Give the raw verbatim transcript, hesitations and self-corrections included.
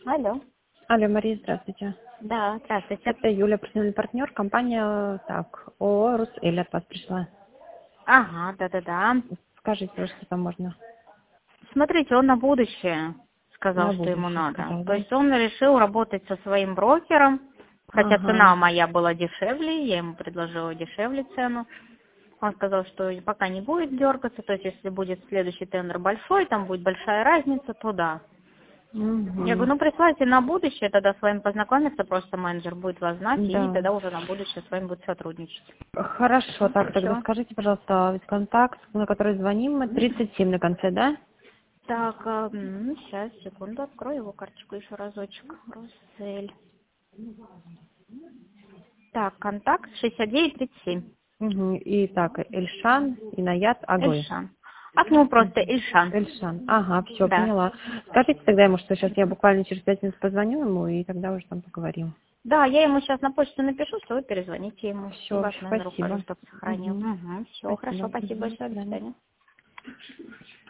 Алло. Алло, Мария, здравствуйте. Да, здравствуйте. Это Юля, профессиональный партнер, компания, так, ООО «Русэль» от вас пришла. Ага, да-да-да. Скажите, что там можно Смотрите, он на будущее сказал, на что ему будущее надо. сказал, То да? есть он решил работать со своим брокером, хотя Ага. цена моя была дешевле, я ему предложила дешевле цену. Он сказал, что пока не будет дергаться, то есть если будет следующий тендер большой, там будет большая разница, то да. Я Угу. говорю, ну присылайте на будущее, тогда с вами познакомиться, просто менеджер будет вас знать, и Да. тогда уже на будущее с вами будет сотрудничать. Хорошо, так, тогда Все. скажите, пожалуйста, ведь контакт, на который звоним, мы тридцать семь на конце, да? Так, а, м, сейчас, секунду, открою его карточку еще разочек. Русель. Так, контакт шестьдесят девять тридцать семь. Угу. И так, Эльшан, Инаят, Агой. Эльшан. А к нему просто Эльшан. Эльшан. Ага, все, Да. поняла. Скажите тогда ему, что сейчас я буквально через пять минут позвоню ему, и тогда уже там поговорим. Да, я ему сейчас на почту напишу, что вы перезвоните ему. И Все, ваш номер укажу, спасибо. чтобы сохранил. Угу. Угу, все, Спасибо. хорошо, спасибо Мгм. До большое, до свидания. свидания.